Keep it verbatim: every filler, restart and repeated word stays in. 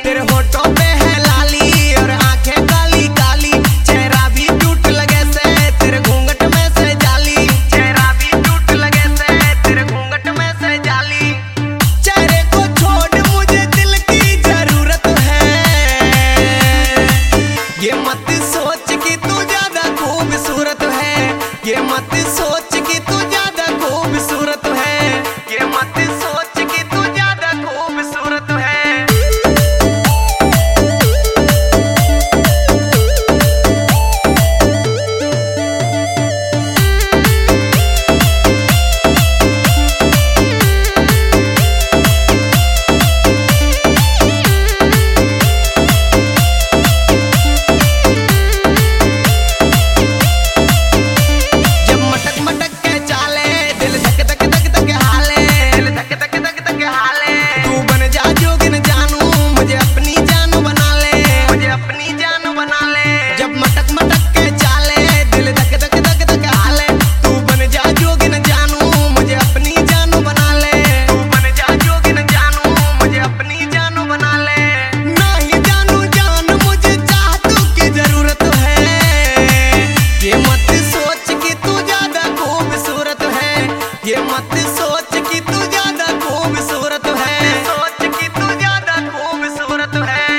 तेरे होठों पे है लाली और आंखें काली काली, चेहरा भी क्यूट लगे से तेरे घूंघट में से जाली, चेहरा भी क्यूट लगे से तेरे घूंघट में से जाली। चेहरे को छोड़ मुझे दिल की जरूरत है, ये मत सोच कि तू ज्यादा खूबसूरत है, ये मत सोच कि तू ज्यादा खूबसूरत है, ये मत सोच कि तू ज्यादा खूबसूरत है। ये मत सोच कि तू ज्यादा खूबसूरत है, सोच कि तू ज्यादा खूबसूरत है।